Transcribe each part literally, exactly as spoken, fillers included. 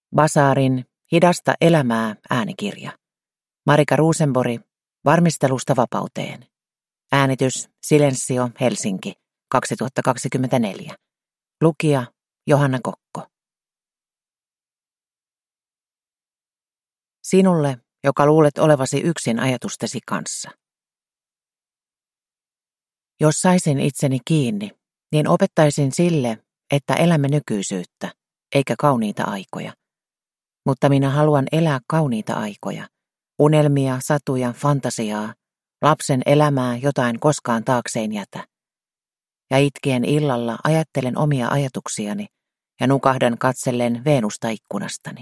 Basarin Hidasta elämää äänikirja. Marika Rosenborg, Varmistelusta vapauteen. Äänitys Silensio, Helsinki, kaksituhattakaksikymmentäneljä. Lukija Johanna Kokko. Sinulle, joka luulet olevasi yksin ajatustesi kanssa. Jos saisin itseni kiinni, niin opettaisin sille, että elämme nykyisyyttä, eikä kauniita aikoja. Mutta minä haluan elää kauniita aikoja, unelmia, satuja, fantasiaa, lapsen elämää, jotain koskaan taakseen jätä. Ja itkien illalla ajattelen omia ajatuksiani ja nukahdan katsellen Veenusta ikkunastani.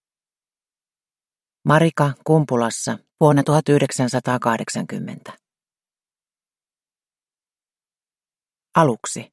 Marika Kumpulassa vuonna tuhatyhdeksänsataakahdeksankymmentä. Aluksi.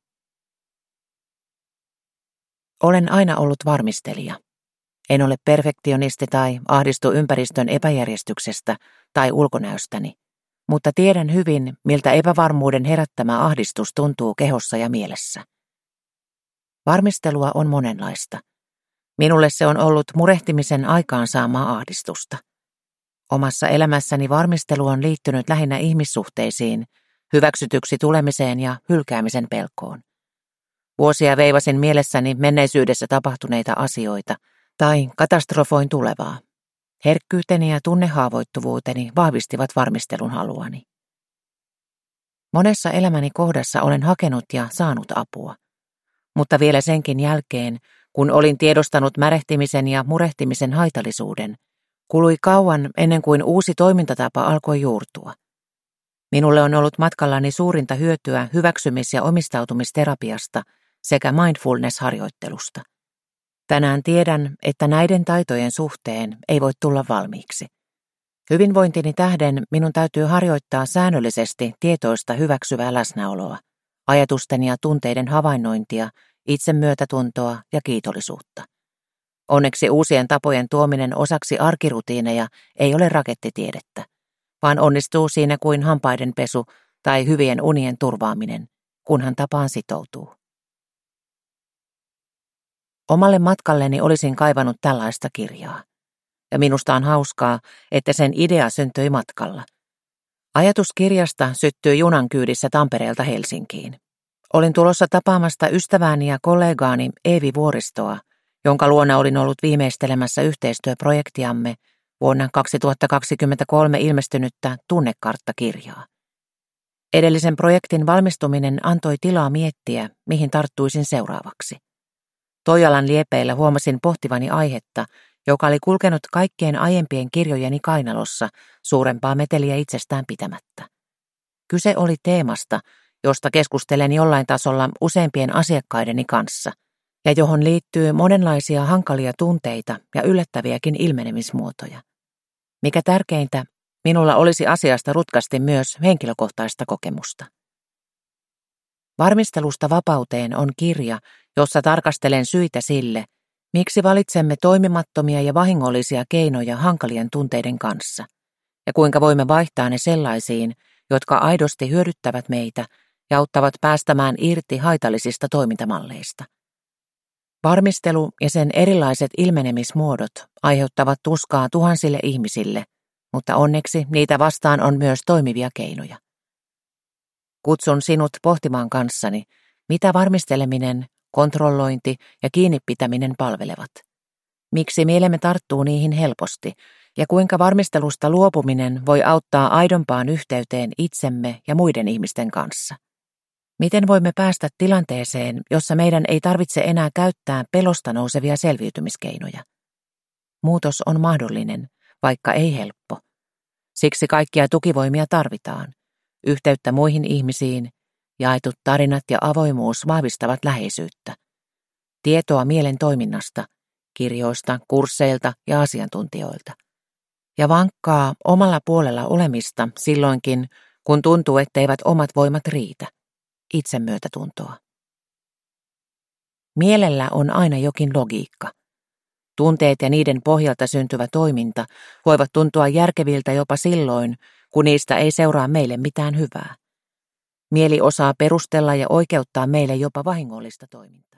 Olen aina ollut varmistelija. En ole perfektionisti tai ahdistu ympäristön epäjärjestyksestä tai ulkonäöstäni, mutta tiedän hyvin, miltä epävarmuuden herättämä ahdistus tuntuu kehossa ja mielessä. Varmistelua on monenlaista. Minulle se on ollut murehtimisen aikaansaamaa ahdistusta. Omassa elämässäni varmistelu on liittynyt lähinnä ihmissuhteisiin, hyväksytyksi tulemiseen ja hylkäämisen pelkoon. Vuosia veivasin mielessäni menneisyydessä tapahtuneita asioita tai katastrofoin tulevaa. Herkkyyteni ja tunnehaavoittuvuuteni vahvistivat varmistelun haluani. Monessa elämäni kohdassa olen hakenut ja saanut apua, mutta vielä senkin jälkeen, kun olin tiedostanut märehtimisen ja murehtimisen haitallisuuden, kului kauan ennen kuin uusi toimintatapa alkoi juurtua. Minulle on ollut matkallani suurinta hyötyä hyväksymis- ja omistautumisterapiasta sekä mindfulness-harjoittelusta. Tänään tiedän, että näiden taitojen suhteen ei voi tulla valmiiksi. Hyvinvointini tähden minun täytyy harjoittaa säännöllisesti tietoista hyväksyvää läsnäoloa, ajatusten ja tunteiden havainnointia, itsemyötätuntoa ja kiitollisuutta. Onneksi uusien tapojen tuominen osaksi arkirutiineja ei ole rakettitiedettä, vaan onnistuu siinä kuin hampaiden pesu tai hyvien unien turvaaminen, kunhan tapaan sitoutuu. Omalle matkalleni olisin kaivannut tällaista kirjaa. Ja minusta on hauskaa, että sen idea syntyi matkalla. Ajatus kirjasta syttyi junan kyydissä Tampereelta Helsinkiin. Olin tulossa tapaamasta ystävääni ja kollegaani Eevi Vuoristoa, jonka luona olin ollut viimeistelemässä yhteistyöprojektiamme vuonna kaksituhattakaksikymmentäkolme ilmestynyttä Tunnekartta-kirjaa. Edellisen projektin valmistuminen antoi tilaa miettiä, mihin tarttuisin seuraavaksi. Toijalan liepeillä huomasin pohtivani aihetta, joka oli kulkenut kaikkien aiempien kirjojeni kainalossa suurempaa meteliä itsestään pitämättä. Kyse oli teemasta, josta keskustelen jollain tasolla useimpien asiakkaideni kanssa, ja johon liittyy monenlaisia hankalia tunteita ja yllättäviäkin ilmenemismuotoja. Mikä tärkeintä, minulla olisi asiasta rutkasti myös henkilökohtaista kokemusta. Varmistelusta vapauteen on kirja, jossa tarkastelen syitä sille, miksi valitsemme toimimattomia ja vahingollisia keinoja hankalien tunteiden kanssa, ja kuinka voimme vaihtaa ne sellaisiin, jotka aidosti hyödyttävät meitä ja auttavat päästämään irti haitallisista toimintamalleista. Varmistelu ja sen erilaiset ilmenemismuodot aiheuttavat tuskaa tuhansille ihmisille, mutta onneksi niitä vastaan on myös toimivia keinoja. Kutsun sinut pohtimaan kanssani, mitä varmisteleminen, kontrollointi ja kiinnipitäminen palvelevat. Miksi mielemme tarttuu niihin helposti ja kuinka varmistelusta luopuminen voi auttaa aidompaan yhteyteen itsemme ja muiden ihmisten kanssa. Miten voimme päästä tilanteeseen, jossa meidän ei tarvitse enää käyttää pelosta nousevia selviytymiskeinoja? Muutos on mahdollinen, vaikka ei helppo. Siksi kaikkia tukivoimia tarvitaan. Yhteyttä muihin ihmisiin, jaetut tarinat ja avoimuus vahvistavat läheisyyttä. Tietoa mielen toiminnasta, kirjoista, kursseilta ja asiantuntijoilta. Ja vankkaa omalla puolella olemista silloinkin, kun tuntuu, etteivät omat voimat riitä. Itsemyötätuntoa. Mielellä on aina jokin logiikka. Tunteet ja niiden pohjalta syntyvä toiminta voivat tuntua järkeviltä jopa silloin, kun niistä ei seuraa meille mitään hyvää. Mieli osaa perustella ja oikeuttaa meille jopa vahingollista toimintaa.